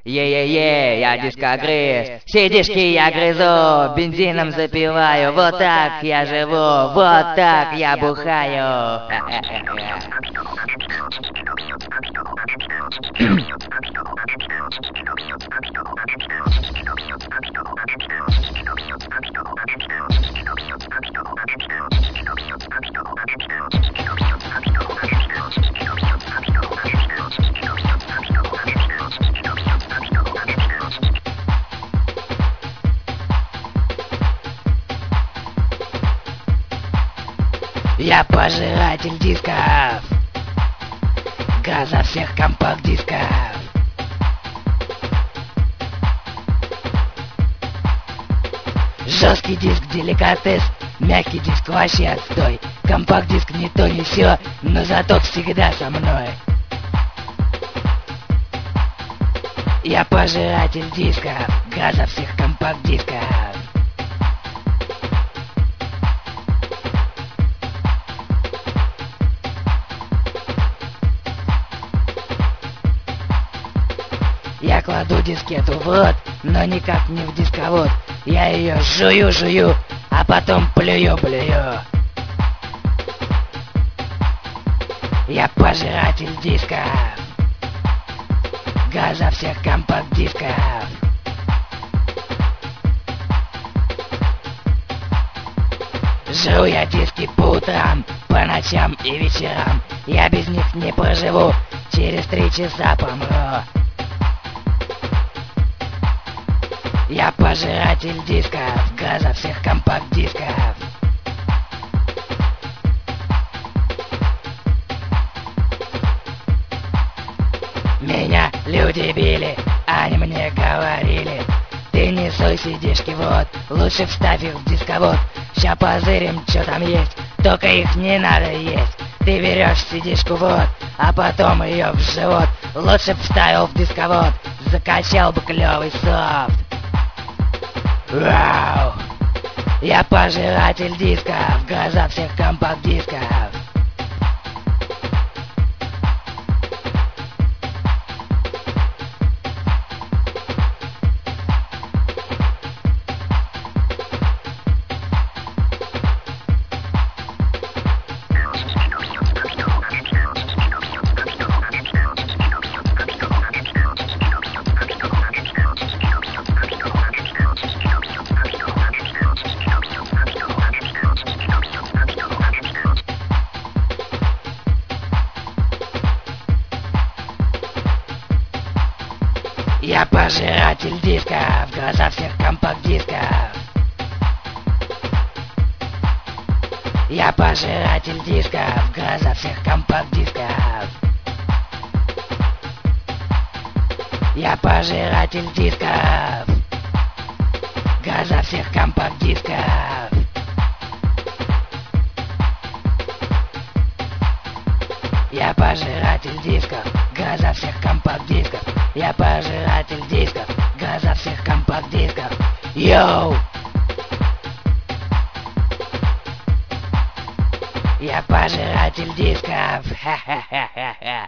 Е-е-е, я дискогриз, сидишки я грызу, бензином запиваю, вот так я живу, вот так я бухаю. Я пожиратель дисков, газа всех компакт-дисков. Жесткий диск деликатес, мягкий диск вообще отстой. Компакт-диск не то не сё, но зато всегда со мной. Я пожиратель дисков, газа всех компакт-дисков. Я кладу дискету в рот, но никак не в дисковод. Я ее жую, а потом плюю. Я пожиратель дисков, газа всех компакт-дисков. Жру я диски по утрам, по ночам и вечерам. Я без них не проживу, через 3 часа помру. Я пожиратель дисков, газа всех компакт-дисков. Меня люди били, они мне говорили: ты не суй сидишки в рот, лучше вставь их в дисковод. Ща позырим, что там есть, только их не надо есть. Ты берешь сидишку в рот, а потом ее в живот. Лучше б вставил в дисковод, закачал бы клевый софт. Вау! Я пожиратель дисков, газа всех компакт-дисков. Я пожиратель дисков, газа всех компакт-дисков. Я пожиратель дисков, газа всех компакт-дисков. Я пожиратель дисков, газа всех компакт-дисков. Я пожиратель дисков, газа всех компакт-дисков. Я пожиратель дисков, газа всех компакт-дисков. Йоу! Я пожиратель дисков. Ха-ха-ха-ха-ха.